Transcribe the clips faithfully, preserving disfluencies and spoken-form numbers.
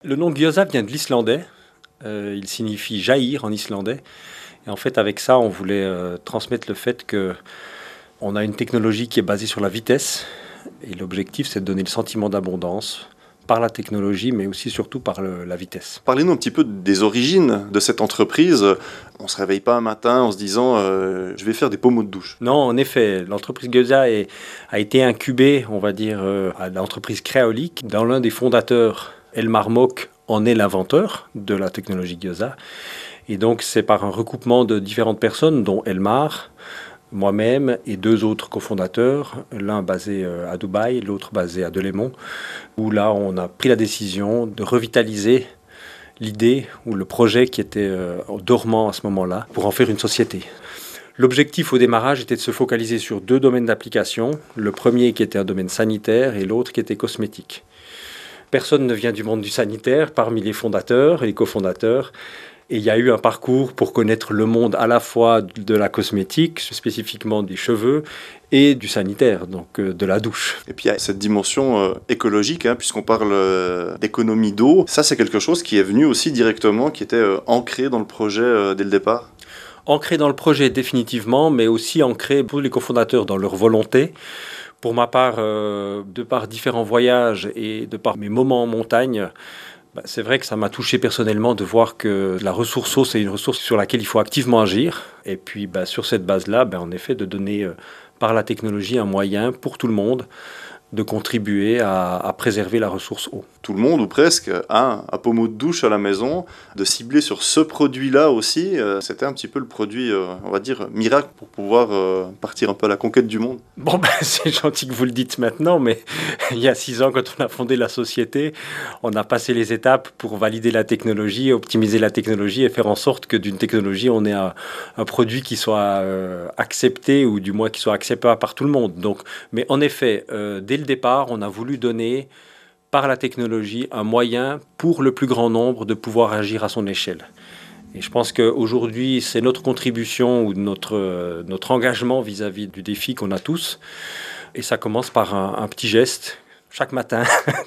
Le nom gyoza vient de l'islandais. Euh, il signifie jaillir en islandais. Et en fait, avec ça, on voulait euh, transmettre le fait qu'on a une technologie qui est basée sur la vitesse. Et l'objectif, c'est de donner le sentiment d'abondance par la technologie, mais aussi surtout par le, la vitesse. Parlez-nous un petit peu des origines de cette entreprise. On ne se réveille pas un matin en se disant euh, « je vais faire des pommeaux de douche ». Non, en effet, l'entreprise Gyoza est, a été incubée, on va dire, euh, à l'entreprise Créolique, dont l'un des fondateurs, Elmar Mock, en est l'inventeur de la technologie Gyoza. Et donc, c'est par un recoupement de différentes personnes, dont Elmar, moi-même et deux autres cofondateurs, l'un basé à Dubaï, l'autre basé à Delémont, où là, on a pris la décision de revitaliser l'idée ou le projet qui était euh, dormant à ce moment-là pour en faire une société. L'objectif au démarrage était de se focaliser sur deux domaines d'application, le premier qui était un domaine sanitaire et l'autre qui était cosmétique. Personne ne vient du monde du sanitaire parmi les fondateurs et les cofondateurs. Et il y a eu un parcours pour connaître le monde à la fois de la cosmétique, spécifiquement des cheveux, et du sanitaire, donc euh, de la douche. Et puis il y a cette dimension euh, écologique, hein, puisqu'on parle euh, d'économie d'eau. Ça, c'est quelque chose qui est venu aussi directement, qui était euh, ancré dans le projet euh, dès le départ. Ancré dans le projet définitivement, mais aussi ancré pour les cofondateurs dans leur volonté. Pour ma part, euh, de par différents voyages et de par mes moments en montagne, bah, c'est vrai que ça m'a touché personnellement de voir que la ressource eau, c'est une ressource sur laquelle il faut activement agir. Et puis bah, sur cette base-là, bah, en effet, de donner euh, par la technologie un moyen pour tout le monde de contribuer à, à préserver la ressource eau. Tout le monde, ou presque, a un pommeau de douche à la maison. De cibler sur ce produit-là aussi, euh, c'était un petit peu le produit, euh, on va dire, miracle pour pouvoir euh, partir un peu à la conquête du monde. Bon, ben, c'est gentil que vous le dites maintenant, mais il y a six ans, quand on a fondé la société, on a passé les étapes pour valider la technologie, optimiser la technologie et faire en sorte que d'une technologie, on ait un, un produit qui soit euh, accepté ou du moins qui soit acceptable par tout le monde. Donc, mais en effet, euh, dès le départ, on a voulu donner par la technologie un moyen pour le plus grand nombre de pouvoir agir à son échelle. Et je pense qu'aujourd'hui, c'est notre contribution ou notre, euh, notre engagement vis-à-vis du défi qu'on a tous. Et ça commence par un, un petit geste, chaque matin,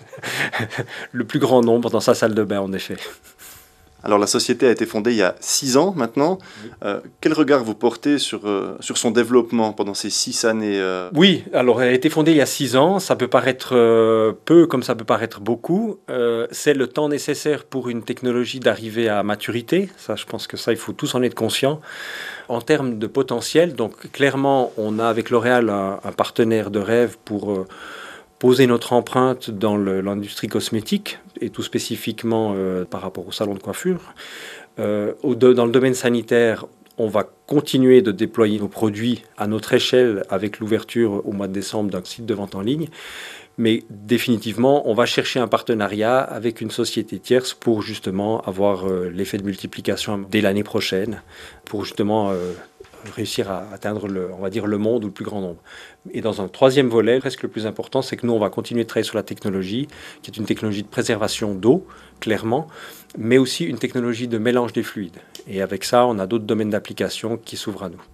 le plus grand nombre dans sa salle de bain, en effet. Alors la société a été fondée il y a six ans maintenant. Oui. Euh, quel regard vous portez sur, euh, sur son développement pendant ces six années euh... Oui, alors elle a été fondée il y a six ans. Ça peut paraître euh, peu comme ça peut paraître beaucoup. Euh, c'est le temps nécessaire pour une technologie d'arriver à maturité. Ça, je pense que ça, il faut tous en être conscients. En termes de potentiel, donc clairement, on a avec L'Oréal un, un partenaire de rêve pour... Euh, poser notre empreinte dans le, l'industrie cosmétique et tout spécifiquement euh, par rapport au salon de coiffure. Euh, au de, dans le domaine sanitaire, on va continuer de déployer nos produits à notre échelle avec l'ouverture au mois de décembre d'un site de vente en ligne. Mais définitivement, on va chercher un partenariat avec une société tierce pour justement avoir euh, l'effet de multiplication dès l'année prochaine, pour justement... Euh, réussir à atteindre le, on va dire, le monde ou le plus grand nombre. Et dans un troisième volet, presque le plus important, c'est que nous, on va continuer de travailler sur la technologie, qui est une technologie de préservation d'eau, clairement, mais aussi une technologie de mélange des fluides. Et avec ça, on a d'autres domaines d'application qui s'ouvrent à nous.